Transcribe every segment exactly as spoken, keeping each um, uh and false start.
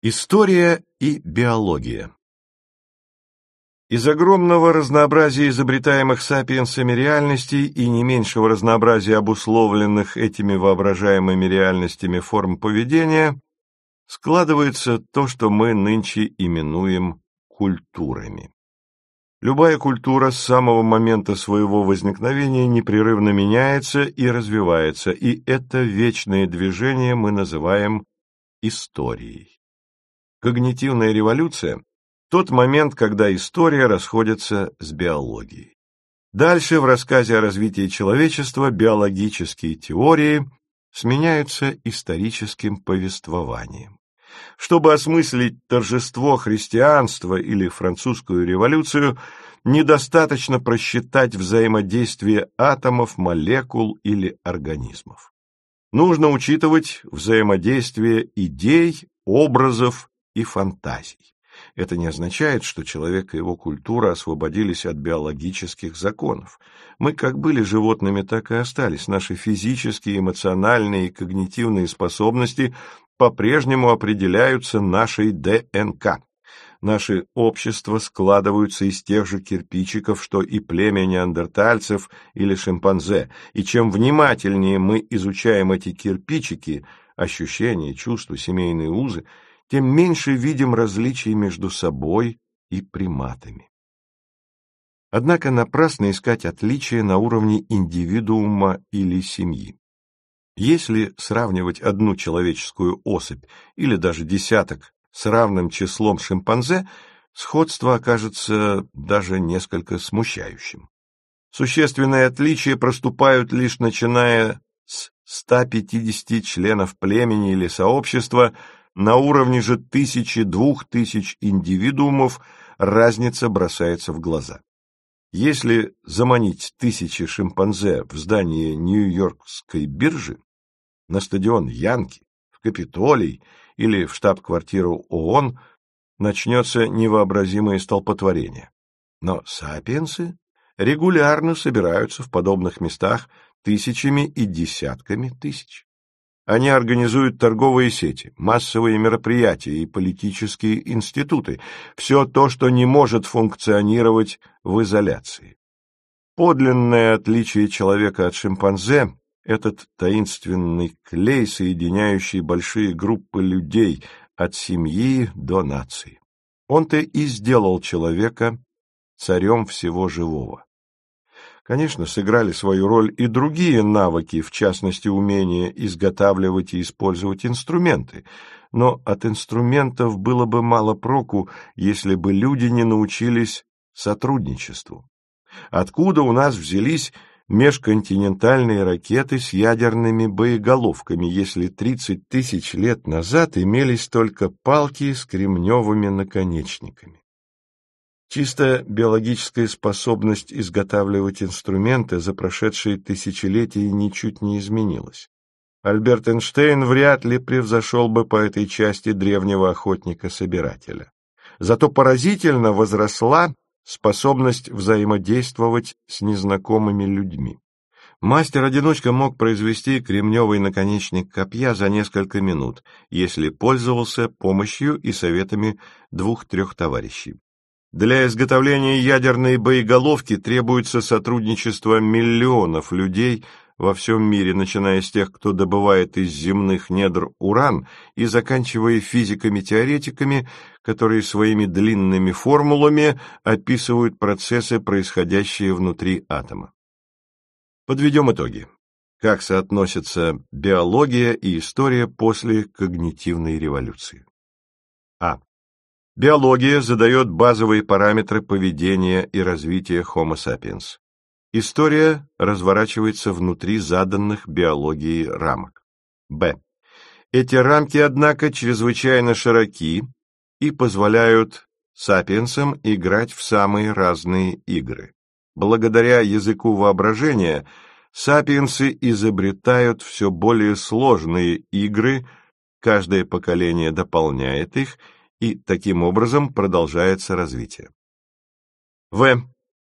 История и биология. Из огромного разнообразия изобретаемых сапиенсами реальностей и не меньшего разнообразия обусловленных этими воображаемыми реальностями форм поведения складывается то, что мы нынче именуем культурами. Любая культура с самого момента своего возникновения непрерывно меняется и развивается, и это вечное движение мы называем историей. Когнитивная революция – тот момент, когда история расходится с биологией. Дальше в рассказе о развитии человечества биологические теории сменяются историческим повествованием. Чтобы осмыслить торжество христианства или французскую революцию, недостаточно просчитать взаимодействие атомов, молекул или организмов. Нужно учитывать взаимодействие идей, образов и фантазий. Это не означает, что человек и его культура освободились от биологических законов. Мы как были животными, так и остались. Наши физические, эмоциональные и когнитивные способности по-прежнему определяются нашей ДНК. Наши общества складываются из тех же кирпичиков, что и племя неандертальцев или шимпанзе, и чем внимательнее мы изучаем эти кирпичики, ощущения, чувства, семейные узы, тем меньше видим различий между собой и приматами. Однако напрасно искать отличия на уровне индивидуума или семьи. Если сравнивать одну человеческую особь или даже десяток с равным числом шимпанзе, сходство окажется даже несколько смущающим. Существенные отличия проступают лишь начиная с ста пятидесяти членов племени или сообщества. На уровне же тысячи-двух тысяч индивидуумов разница бросается в глаза. Если заманить тысячи шимпанзе в здание Нью-Йоркской биржи, на стадион Янки, в Капитолий или в штаб-квартиру ООН, начнется невообразимое столпотворение. Но сапиенсы регулярно собираются в подобных местах тысячами и десятками тысяч. Они организуют торговые сети, массовые мероприятия и политические институты, все то, что не может функционировать в изоляции. Подлинное отличие человека от шимпанзе – этот таинственный клей, соединяющий большие группы людей от семьи до нации. Он-то и сделал человека царем всего живого. Конечно, сыграли свою роль и другие навыки, в частности, умение изготавливать и использовать инструменты, но от инструментов было бы мало проку, если бы люди не научились сотрудничеству. Откуда у нас взялись межконтинентальные ракеты с ядерными боеголовками, если тридцать тысяч лет назад имелись только палки с кремневыми наконечниками? Чисто биологическая способность изготавливать инструменты за прошедшие тысячелетия ничуть не изменилась. Альберт Эйнштейн вряд ли превзошел бы по этой части древнего охотника-собирателя. Зато поразительно возросла способность взаимодействовать с незнакомыми людьми. Мастер-одиночка мог произвести кремневый наконечник копья за несколько минут, если пользовался помощью и советами двух-трех товарищей. Для изготовления ядерной боеголовки требуется сотрудничество миллионов людей во всем мире, начиная с тех, кто добывает из земных недр уран, и заканчивая физиками-теоретиками, которые своими длинными формулами описывают процессы, происходящие внутри атома. Подведем итоги. Как соотносятся биология и история после когнитивной революции? А. Биология задает базовые параметры поведения и развития Homo sapiens. История разворачивается внутри заданных биологией рамок. Б. Эти рамки, однако, чрезвычайно широки и позволяют сапиенсам играть в самые разные игры. Благодаря языку воображения сапиенсы изобретают все более сложные игры, каждое поколение дополняет их, и таким образом продолжается развитие. В.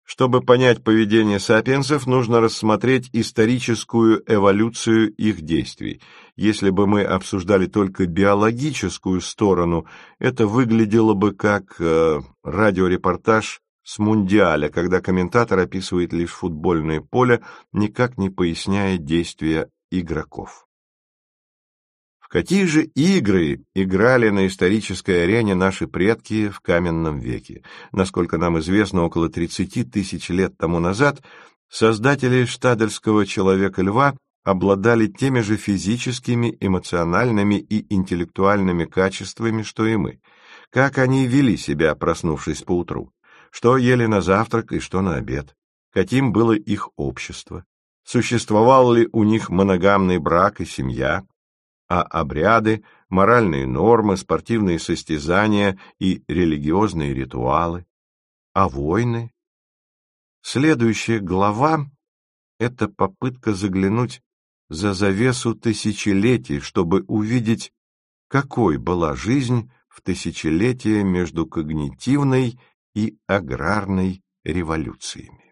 Чтобы понять поведение сапиенсов, нужно рассмотреть историческую эволюцию их действий. Если бы мы обсуждали только биологическую сторону, это выглядело бы как э, радиорепортаж с Мундиаля, когда комментатор описывает лишь футбольное поле, никак не поясняя действия игроков. В какие же игры играли на исторической арене наши предки в каменном веке? Насколько нам известно, около тридцати тысяч лет тому назад создатели штадельского человека-льва обладали теми же физическими, эмоциональными и интеллектуальными качествами, что и мы. Как они вели себя, проснувшись поутру? Что ели на завтрак и что на обед? Каким было их общество? Существовал ли у них моногамный брак и семья? А обряды, моральные нормы, спортивные состязания и религиозные ритуалы? А войны? Следующая глава — это попытка заглянуть за завесу тысячелетий, чтобы увидеть, какой была жизнь в тысячелетия между когнитивной и аграрной революциями.